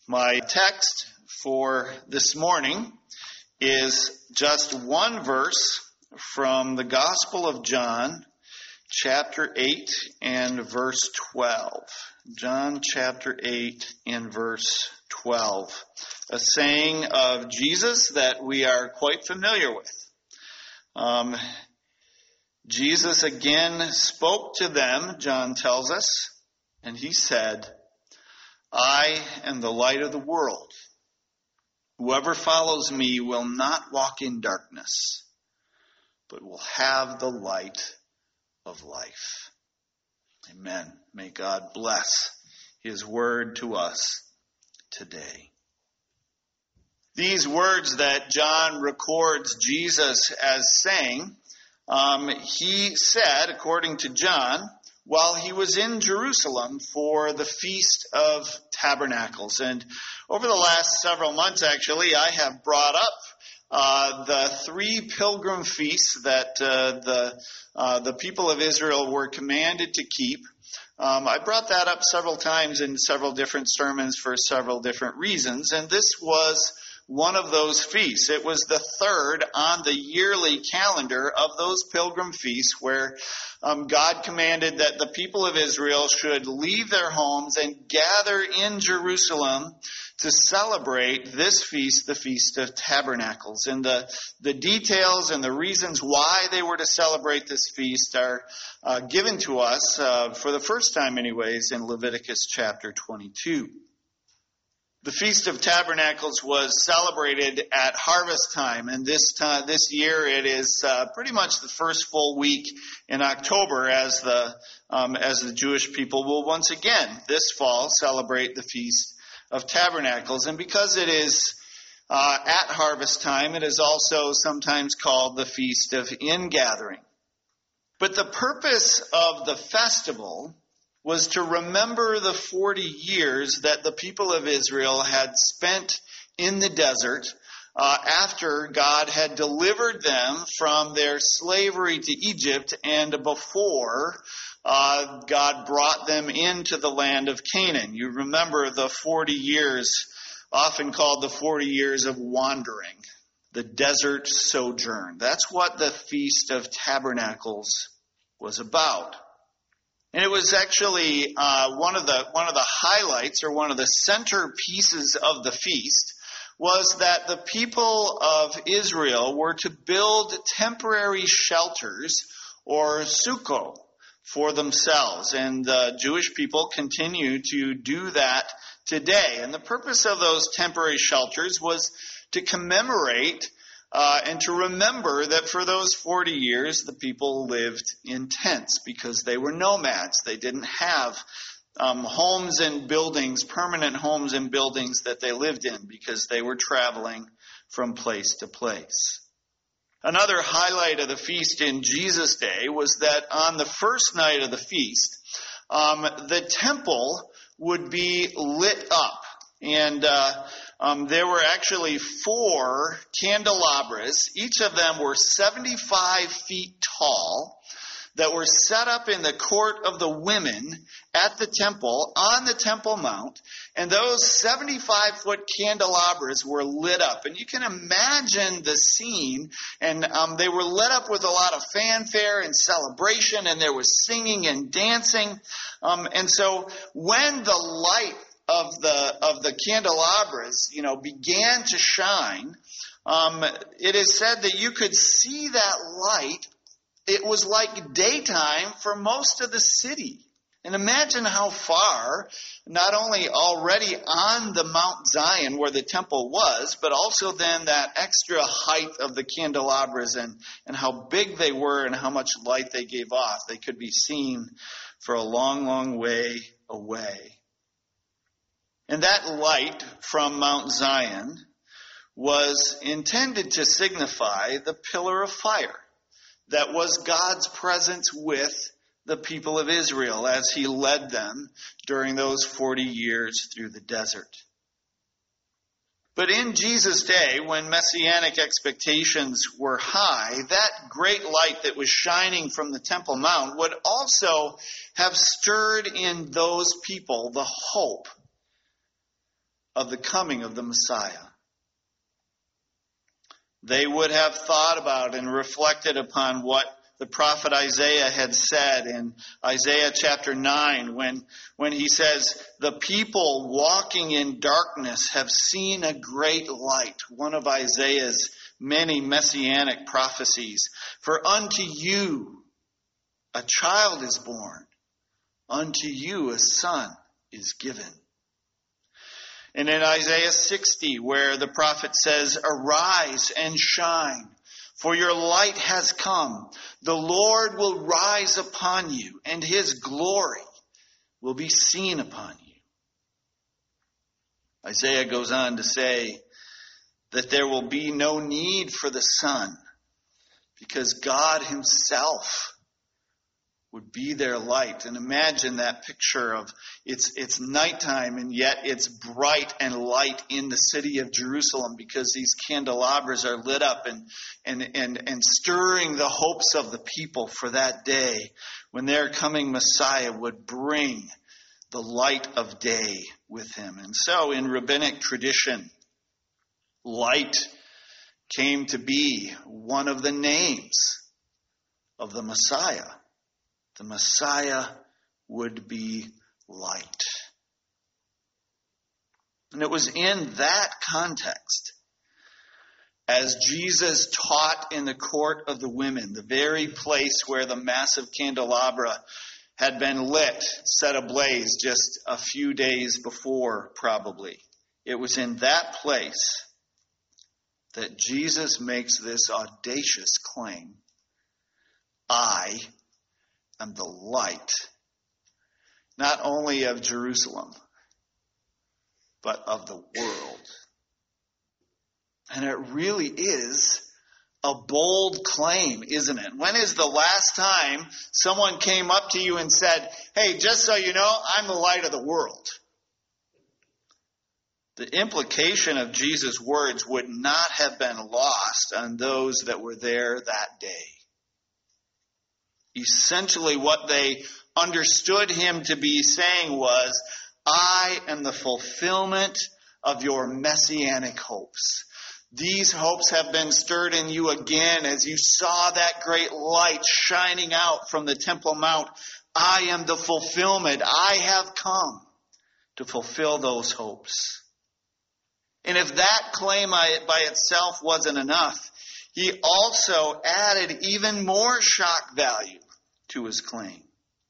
My text for this morning is just one verse from the Gospel of John, chapter 8 and verse 12. John chapter 8 and verse 12. A saying of Jesus that we are quite familiar with. Jesus again spoke to them, John tells us, and he said, I am the light of the world. Whoever follows me will not walk in darkness, but will have the light of life. Amen. May God bless his word to us today. These words that John records Jesus as saying, he said, according to John, while he was in Jerusalem for the Feast of Tabernacles. And over the last several months, actually, I have brought up the three pilgrim feasts that the people of Israel were commanded to keep. I brought that up several times in several different sermons for several different reasons, and this was one of those feasts. It was the third on the yearly calendar of those pilgrim feasts where God commanded that the people of Israel should leave their homes and gather in Jerusalem to celebrate this feast, the Feast of Tabernacles. And the details and the reasons why they were to celebrate this feast are given to us, for the first time anyways, in Leviticus chapter 22. The Feast of Tabernacles was celebrated at harvest time, and this year it is pretty much the first full week in October as the Jewish people will once again this fall celebrate the Feast of Tabernacles. And because it is at harvest time, it is also sometimes called the Feast of Ingathering. But the purpose of the festival was to remember the 40 years that the people of Israel had spent in the desert after God had delivered them from their slavery to Egypt and before God brought them into the land of Canaan. You remember the 40 years, often called the 40 years of wandering, the desert sojourn. That's what the Feast of Tabernacles was about. And it was actually one of the highlights, or one of the centerpieces of the feast, was that the people of Israel were to build temporary shelters, or sukkot, for themselves. And the Jewish people continue to do that today. And the purpose of those temporary shelters was to commemorate and to remember that for those 40 years, the people lived in tents because they were nomads. They didn't have homes and buildings, permanent homes and buildings that they lived in because they were traveling from place to place. Another highlight of the feast in Jesus' day was that on the first night of the feast, the temple would be lit up. And there were actually 4 candelabras. Each of them were 75 feet tall that were set up in the court of the women at the temple on the Temple Mount. And those 75-foot candelabras were lit up. And you can imagine the scene. And they were lit up with a lot of fanfare and celebration. And there was singing and dancing. And so when the light of the candelabras, began to shine, it is said that you could see that light. It was like daytime for most of the city. And imagine how far, not only already on the Mount Zion where the temple was, but also then that extra height of the candelabras and how big they were and how much light they gave off. They could be seen for a long, long way away. And that light from Mount Zion was intended to signify the pillar of fire that was God's presence with the people of Israel as he led them during those 40 years through the desert. But in Jesus' day, when messianic expectations were high, that great light that was shining from the Temple Mount would also have stirred in those people the hope of the coming of the Messiah. They would have thought about and reflected upon what the prophet Isaiah had said in Isaiah chapter 9 when he says, "The people walking in darkness have seen a great light," one of Isaiah's many messianic prophecies. "For unto you a child is born, unto you a son is given." And in Isaiah 60, where the prophet says, "Arise and shine, for your light has come. The Lord will rise upon you, and his glory will be seen upon you." Isaiah goes on to say that there will be no need for the sun, because God himself would be their light. And imagine that picture of it's nighttime and yet it's bright and light in the city of Jerusalem, because these candelabras are lit up and stirring the hopes of the people for that day when their coming Messiah would bring the light of day with him. And so in rabbinic tradition, light came to be one of the names of the Messiah. The Messiah would be light. And it was in that context, as Jesus taught in the court of the women, the very place where the massive candelabra had been lit, set ablaze just a few days before, probably. It was in that place that Jesus makes this audacious claim: "I am the light, not only of Jerusalem, but of the world." And it really is a bold claim, isn't it? When is the last time someone came up to you and said, "Hey, just so you know, I'm the light of the world"? The implication of Jesus' words would not have been lost on those that were there that day. Essentially, what they understood him to be saying was, "I am the fulfillment of your messianic hopes. These hopes have been stirred in you again as you saw that great light shining out from the Temple Mount. I am the fulfillment. I have come to fulfill those hopes." And if that claim by itself wasn't enough, he also added even more shock value to his claim.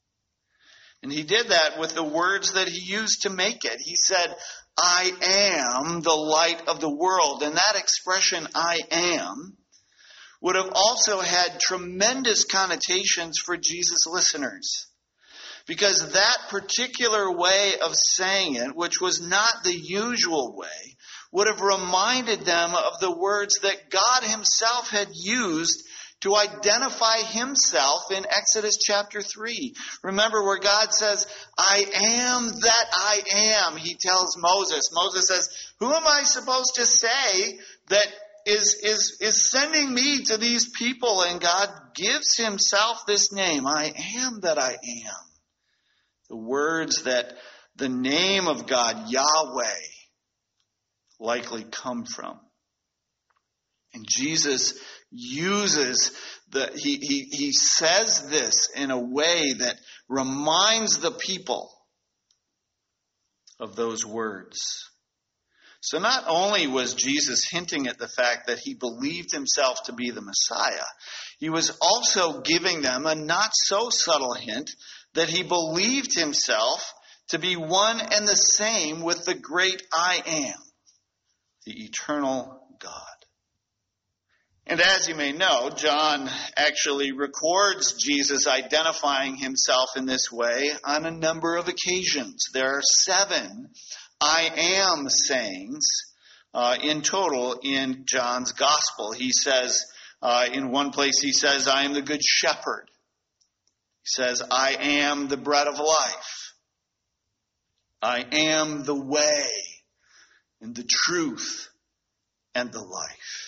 And he did that with the words that he used to make it. He said, "I am the light of the world." And that expression, "I am," would have also had tremendous connotations for Jesus' listeners. Because that particular way of saying it, which was not the usual way, would have reminded them of the words that God himself had used to identify himself in Exodus chapter 3. Remember where God says, "I am that I am," he tells Moses. Moses says, "Who am I supposed to say that is sending me to these people?" And God gives himself this name, "I am that I am." The words that the name of God, Yahweh, likely come from. And Jesus uses he says this in a way that reminds the people of those words. So not only was Jesus hinting at the fact that he believed himself to be the Messiah, he was also giving them a not so subtle hint that he believed himself to be one and the same with the great I am, the eternal God. And as you may know, John actually records Jesus identifying himself in this way on a number of occasions. There are 7 I am sayings in total in John's gospel. He says, in one place he says, "I am the good shepherd." He says, "I am the bread of life. I am the way and the truth and the life."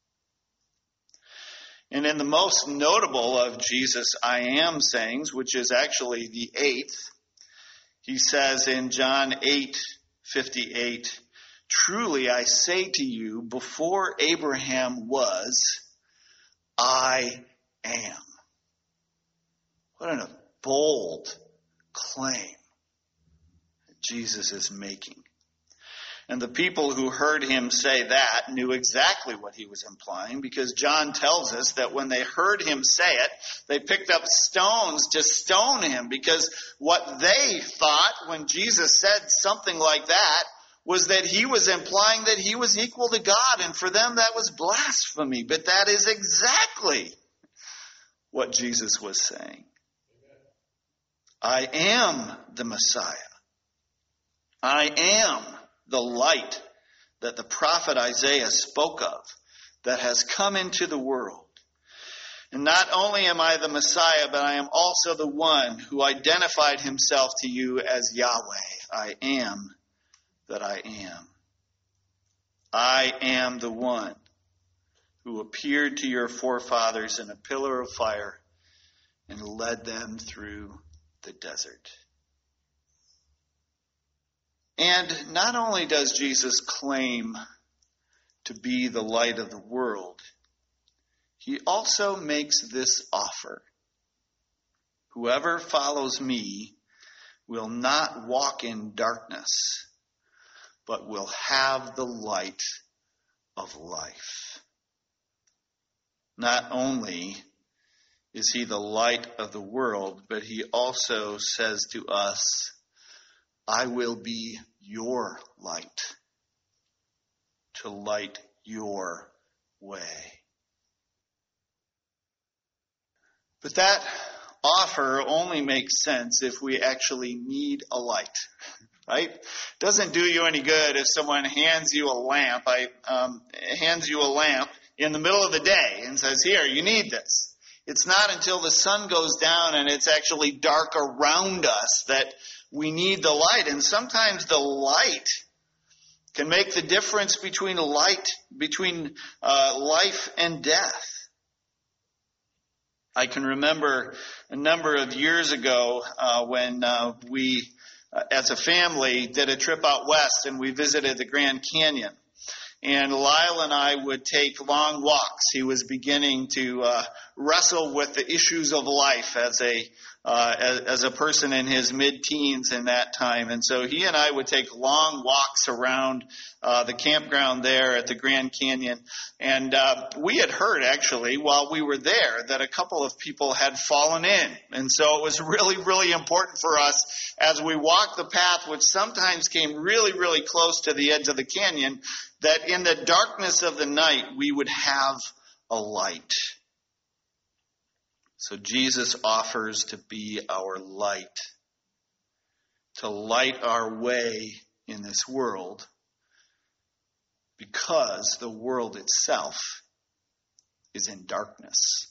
And in the most notable of Jesus' I am sayings, which is actually the 8th, he says in John 8:58, Truly I say to you, before Abraham was, I am. What a bold claim that Jesus is making. And the people who heard him say that knew exactly what he was implying, because John tells us that when they heard him say it, they picked up stones to stone him, because what they thought when Jesus said something like that was that he was implying that he was equal to God, and for them that was blasphemy. But that is exactly what Jesus was saying. I am the Messiah. I am the light that the prophet Isaiah spoke of that has come into the world. And not only am I the Messiah, but I am also the one who identified himself to you as Yahweh. I am that I am. I am the one who appeared to your forefathers in a pillar of fire and led them through the desert. And not only does Jesus claim to be the light of the world, he also makes this offer. Whoever follows me will not walk in darkness, but will have the light of life. Not only is he the light of the world, but he also says to us, I will be your light to light your way. But that offer only makes sense if we actually need a light, right? Doesn't do you any good if someone hands you a lamp in the middle of the day and says, here, you need this. It's not until the sun goes down and it's actually dark around us that we need the light. And sometimes the light can make the difference between life and death. I can remember a number of years ago when we, as a family, did a trip out west and we visited the Grand Canyon. And Lyle and I would take long walks. He was beginning to wrestle with the issues of life as a person in his mid-teens in that time. And so he and I would take long walks around the campground there at the Grand Canyon. And we had heard, actually, while we were there, that a couple of people had fallen in. And so it was really, really important for us as we walked the path, which sometimes came really, really close to the edge of the canyon, that in the darkness of the night, we would have a light. So Jesus offers to be our light, to light our way in this world, because the world itself is in darkness.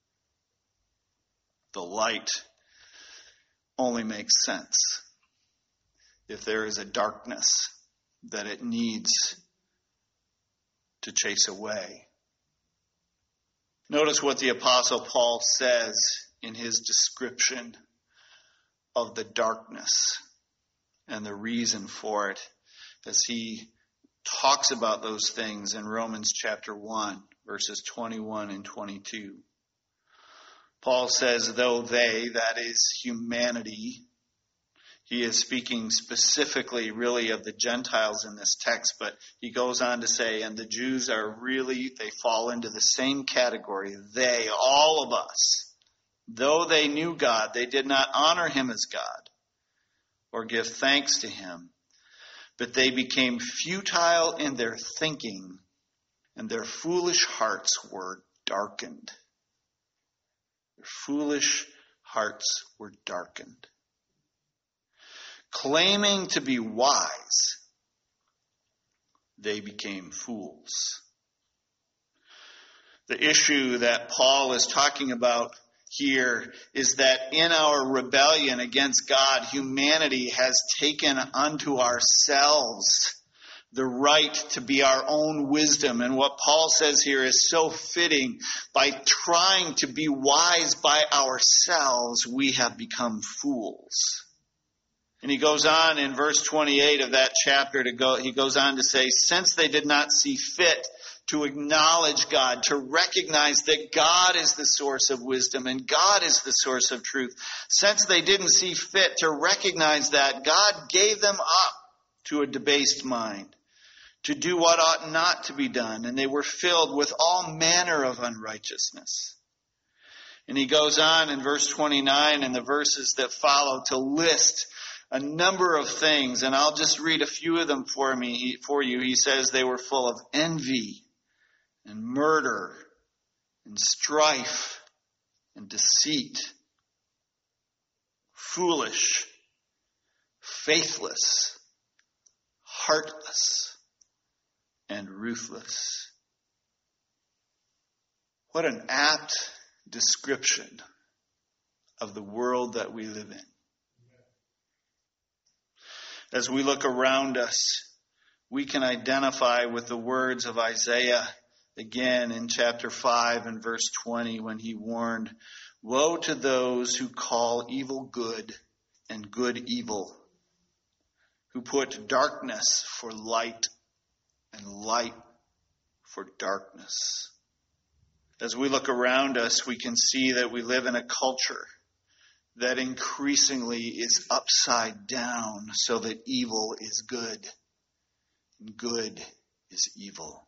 The light only makes sense if there is a darkness that it needs to chase away. Notice what the Apostle Paul says in his description of the darkness and the reason for it as he talks about those things in Romans chapter 1, verses 21 and 22. Paul says, though they, that is humanity, he is speaking specifically really of the Gentiles in this text, but he goes on to say, and the Jews they fall into the same category. They, all of us, though they knew God, they did not honor him as God or give thanks to him, but they became futile in their thinking, and their foolish hearts were darkened. Their foolish hearts were darkened. Claiming to be wise, they became fools. The issue that Paul is talking about here is that in our rebellion against God, humanity has taken unto ourselves the right to be our own wisdom. And what Paul says here is so fitting. By trying to be wise by ourselves, we have become fools. And he goes on in verse 28 of that chapter he goes on to say, since they did not see fit to acknowledge God, to recognize that God is the source of wisdom and God is the source of truth, since they didn't see fit to recognize that, God gave them up to a debased mind, to do what ought not to be done, and they were filled with all manner of unrighteousness. And he goes on in verse 29 and the verses that follow to list a number of things, and I'll just read a few of them for you. He says they were full of envy and murder and strife and deceit, foolish, faithless, heartless, and ruthless. What an apt description of the world that we live in. As we look around us, we can identify with the words of Isaiah again in chapter 5 and verse 20 when he warned, woe to those who call evil good and good evil, who put darkness for light and light for darkness. As we look around us, we can see that we live in a culture that increasingly is upside down so that evil is good and good is evil.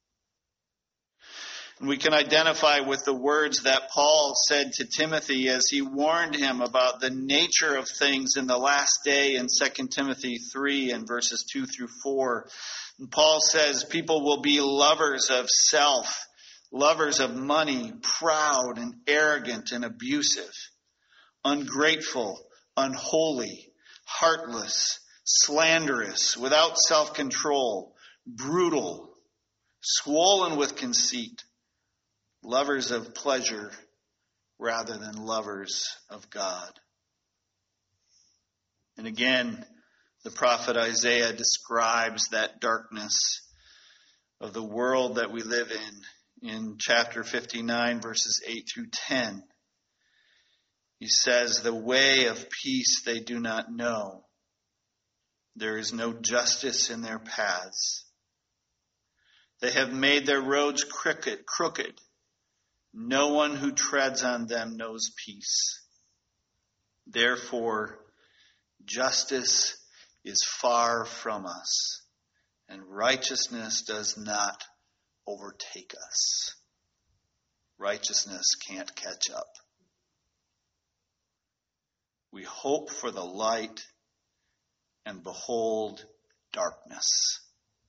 And we can identify with the words that Paul said to Timothy as he warned him about the nature of things in the last day in 2 Timothy 3 and verses 2 through 4. And Paul says people will be lovers of self, lovers of money, proud and arrogant and abusive, ungrateful, unholy, heartless, slanderous, without self-control, brutal, swollen with conceit, lovers of pleasure rather than lovers of God. And again, the prophet Isaiah describes that darkness of the world that we live in chapter 59, verses 8 through 10. He says, the way of peace they do not know. There is no justice in their paths. They have made their roads crooked. No one who treads on them knows peace. Therefore, justice is far from us, and righteousness does not overtake us. Righteousness can't catch up. We hope for the light and behold darkness.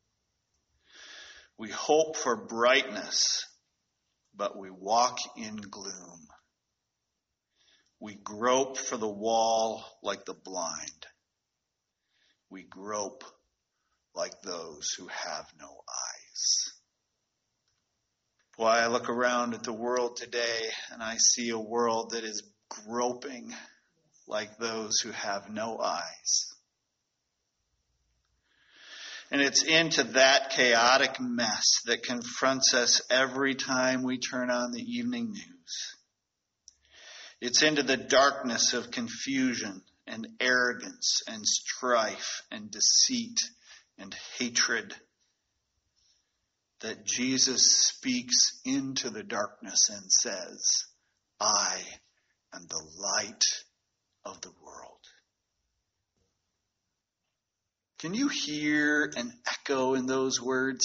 We hope for brightness, but we walk in gloom. We grope for the wall like the blind. We grope like those who have no eyes. Boy, I look around at the world today and I see a world that is groping like those who have no eyes. And it's into that chaotic mess that confronts us every time we turn on the evening news. It's into the darkness of confusion and arrogance and strife and deceit and hatred that Jesus speaks into the darkness and says, I am the light of the world. Can you hear an echo in those words?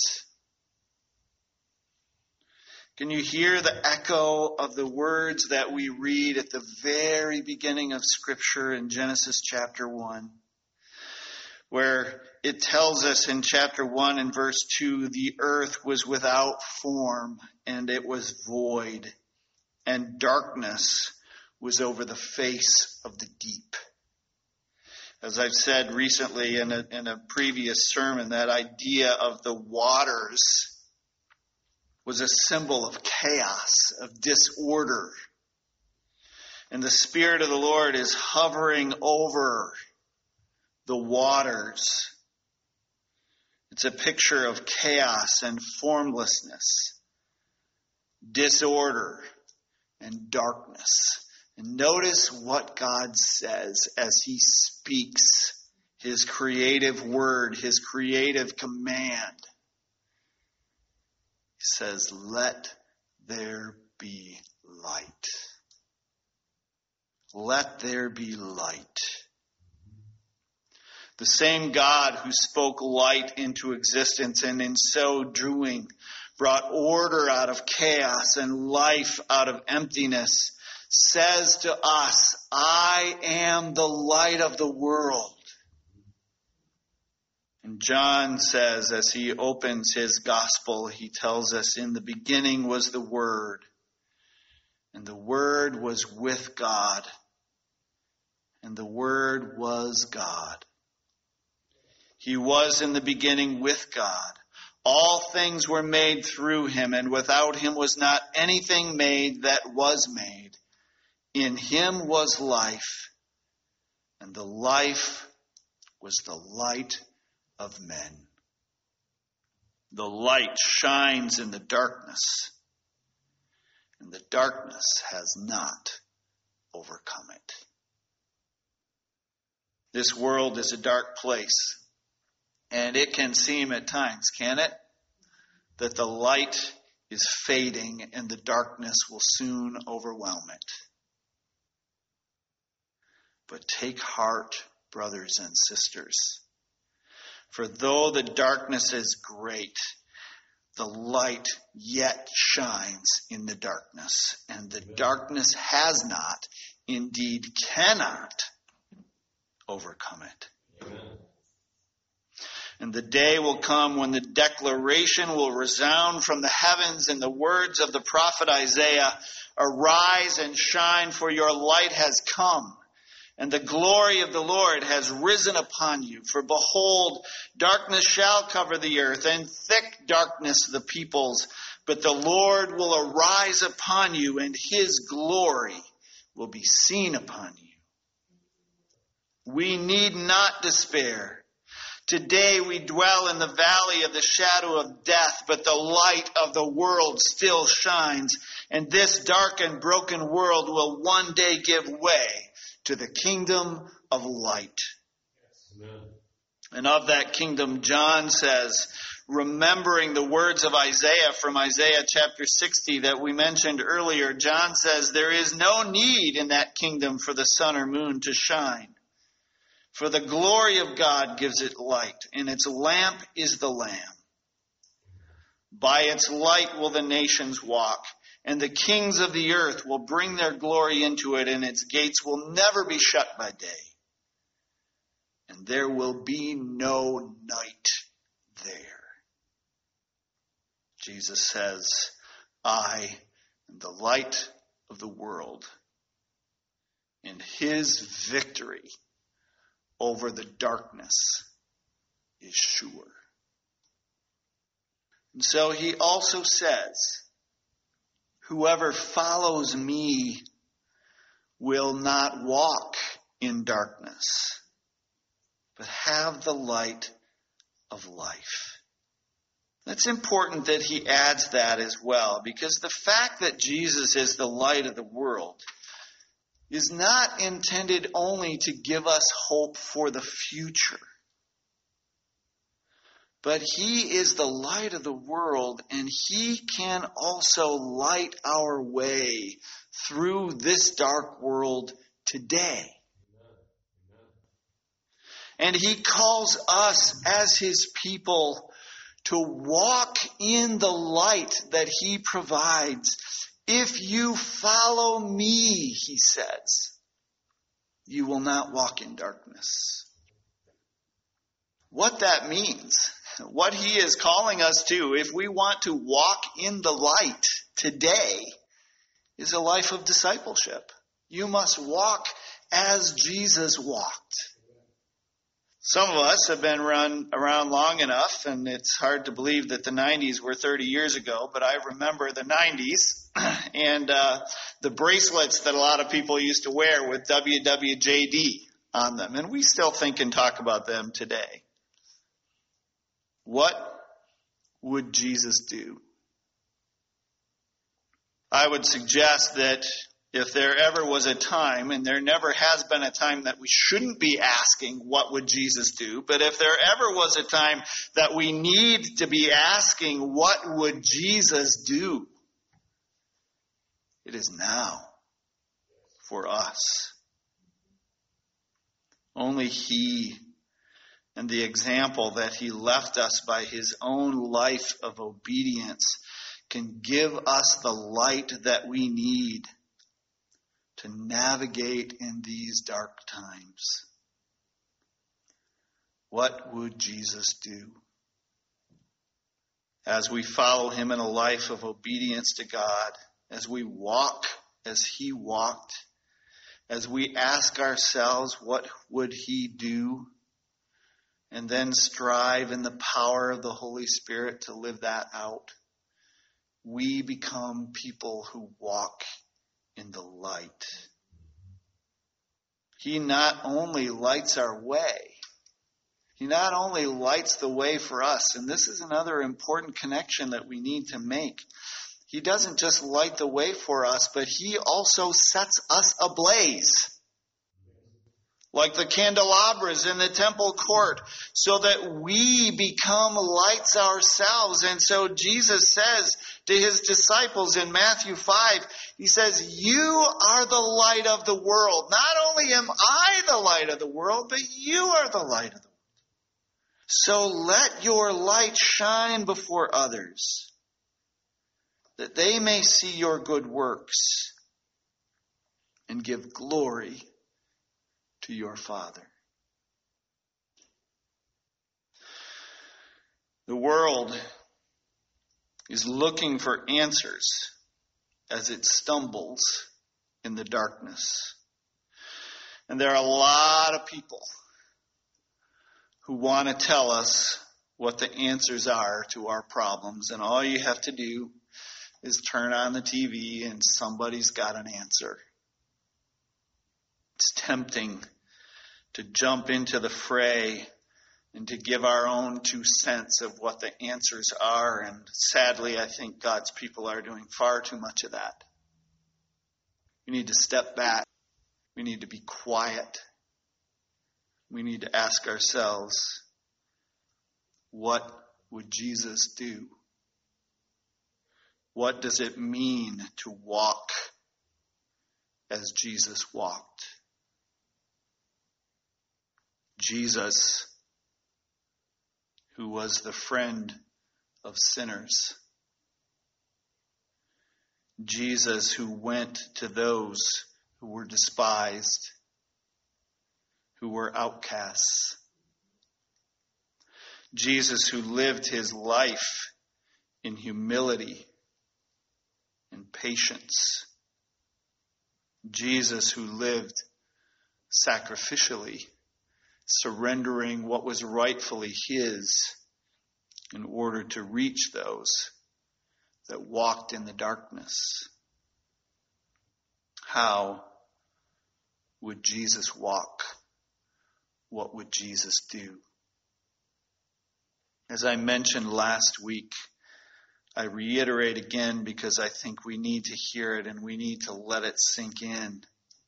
Can you hear the echo of the words that we read at the very beginning of Scripture in Genesis chapter 1, where it tells us in chapter 1 and verse 2, the earth was without form and it was void, and darkness was over the face of the deep. As I've said recently in a previous sermon, that idea of the waters was a symbol of chaos, of disorder. And the Spirit of the Lord is hovering over the waters. It's a picture of chaos and formlessness, disorder and darkness And notice what God says as he speaks his creative word, his creative command. He says, "Let there be light." Let there be light. The same God who spoke light into existence and in so doing brought order out of chaos and life out of emptiness, says to us, "I am the light of the world." And John says, as he opens his gospel, he tells us, "In the beginning was the Word, and the Word was with God, and the Word was God. He was in the beginning with God. All things were made through him, and without him was not anything made that was made. In him was life, and the life was the light of men. The light shines in the darkness, and the darkness has not overcome it." This world is a dark place, and it can seem at times, can it, that the light is fading and the darkness will soon overwhelm it. But take heart, brothers and sisters. For though the darkness is great, the light yet shines in the darkness, and the darkness has not, indeed cannot, overcome it. Amen. And the day will come when the declaration will resound from the heavens in the words of the prophet Isaiah, "Arise and shine, for your light has come, and the glory of the Lord has risen upon you. For behold, darkness shall cover the earth, and thick darkness the peoples. But the Lord will arise upon you, and his glory will be seen upon you." We need not despair. Today we dwell in the valley of the shadow of death, but the light of the world still shines, and this dark and broken world will one day give way to the kingdom of light. Amen. And of that kingdom, John says, remembering the words of Isaiah from Isaiah chapter 60 that we mentioned earlier, John says, "There is no need in that kingdom for the sun or moon to shine. For the glory of God gives it light, and its lamp is the Lamb. By its light will the nations walk, and the kings of the earth will bring their glory into it, and its gates will never be shut by day. And there will be no night there." Jesus says, "I am the light of the world," and his victory over the darkness is sure. And so he also says, "Whoever follows me will not walk in darkness, but have the light of life." It's important that he adds that as well, because the fact that Jesus is the light of the world is not intended only to give us hope for the future, but he is the light of the world, and he can also light our way through this dark world today. And he calls us as his people to walk in the light that he provides. "If you follow me," he says, "you will not walk in darkness." What that means, what he is calling us to, if we want to walk in the light today, is a life of discipleship. You must walk as Jesus walked. Some of us have been around long enough, and it's hard to believe that the 90s were 30 years ago, but I remember the 90s and the bracelets that a lot of people used to wear with WWJD on them, and we still think and talk about them today. What would Jesus do? I would suggest that if there ever was a time, and there never has been a time that we shouldn't be asking, what would Jesus do? But if there ever was a time that we need to be asking, what would Jesus do? It is now for us. Only He and the example that He left us by His own life of obedience can give us the light that we need to navigate in these dark times. What would Jesus do? As we follow Him in a life of obedience to God, as we walk as He walked, as we ask ourselves, what would He do? And then strive in the power of the Holy Spirit to live that out, we become people who walk in the light. He not only lights our way, He not only lights the way for us, and this is another important connection that we need to make. He doesn't just light the way for us, but He also sets us ablaze. Like the candelabras in the temple court, so that we become lights ourselves. And so Jesus says to His disciples in Matthew 5, He says, you are the light of the world. Not only am I the light of the world, but you are the light of the world. So let your light shine before others, that they may see your good works and give glory to your Father. The world is looking for answers as it stumbles in the darkness. And there are a lot of people who want to tell us what the answers are to our problems. And all you have to do is turn on the TV and somebody's got an answer. It's tempting to jump into the fray and to give our own 2 cents of what the answers are. And sadly, I think God's people are doing far too much of that. We need to step back. We need to be quiet. We need to ask ourselves, what would Jesus do? What does it mean to walk as Jesus walked? Jesus, who was the friend of sinners. Jesus, who went to those who were despised, who were outcasts. Jesus, who lived His life in humility and patience. Jesus, who lived sacrificially, surrendering what was rightfully His in order to reach those that walked in the darkness. How would Jesus walk? What would Jesus do? As I mentioned last week, I reiterate again because I think we need to hear it and we need to let it sink in.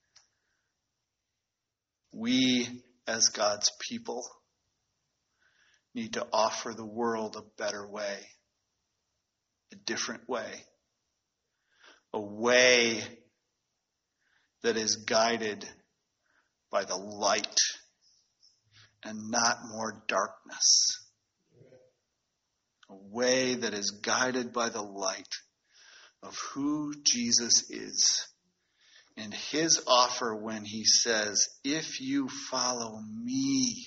We, as God's people, need to offer the world a better way, a different way, a way that is guided by the light and not more darkness. A way that is guided by the light of who Jesus is and His offer when He says, if you follow me,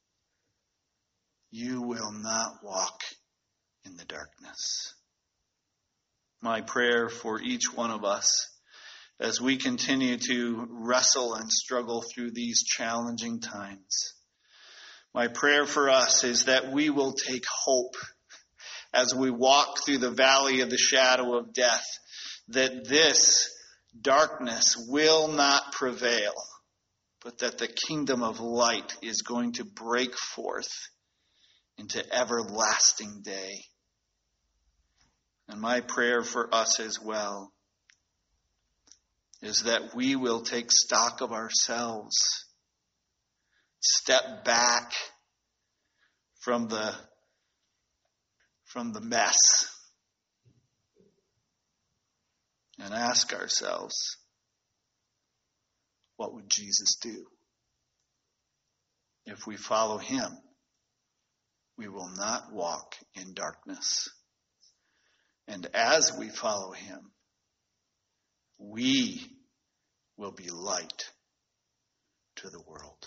you will not walk in the darkness. My prayer for each one of us as we continue to wrestle and struggle through these challenging times, my prayer for us is that we will take hope as we walk through the valley of the shadow of death, that this darkness will not prevail, but that the kingdom of light is going to break forth into everlasting day. And my prayer for us as well is that we will take stock of ourselves, step back from the mess, and ask ourselves, what would Jesus do? If we follow him, we will not walk in darkness. And as we follow him, we will be light to the world.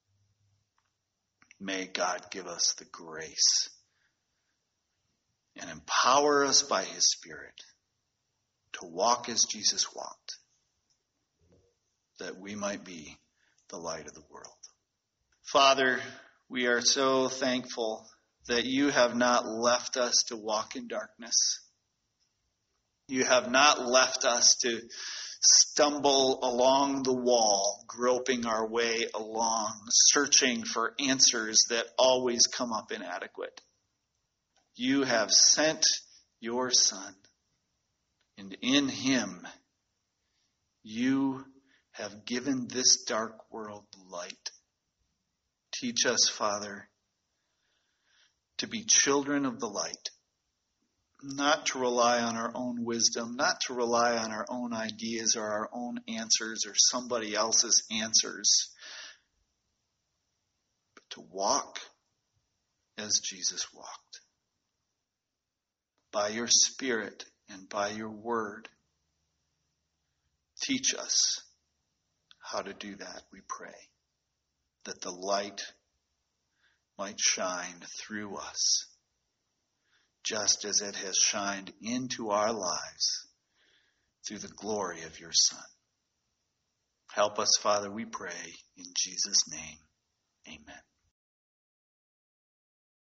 May God give us the grace and empower us by his Spirit to walk as Jesus walked, that we might be the light of the world. Father, we are so thankful that you have not left us to walk in darkness. You have not left us to stumble along the wall, groping our way along, searching for answers that always come up inadequate. You have sent your Son, and in him you have given this dark world light. Teach us, Father, to be children of the light, not to rely on our own wisdom, not to rely on our own ideas or our own answers or somebody else's answers, but to walk as Jesus walked. By your Spirit and by your word, teach us how to do that, we pray, that the light might shine through us, just as it has shined into our lives through the glory of your Son. Help us, Father, we pray, in Jesus' name. Amen.